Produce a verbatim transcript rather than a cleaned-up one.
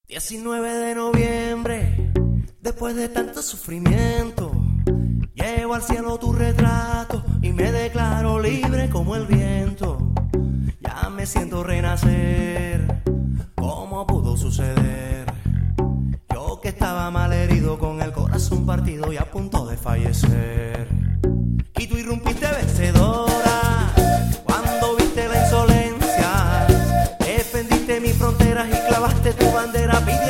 diecinueve de noviembre, después de tanto sufrimiento, llevo al cielo tu retrato y me declaro libre como el viento. Ya me siento renacer, ¿cómo pudo suceder? Yo que estaba mal herido, con el corazón partido y a punto de fallecer. Y tú irrumpiste vencedora cuando viste la insolencia, defendiste mis fronteras y clavaste tu bandera pidiendo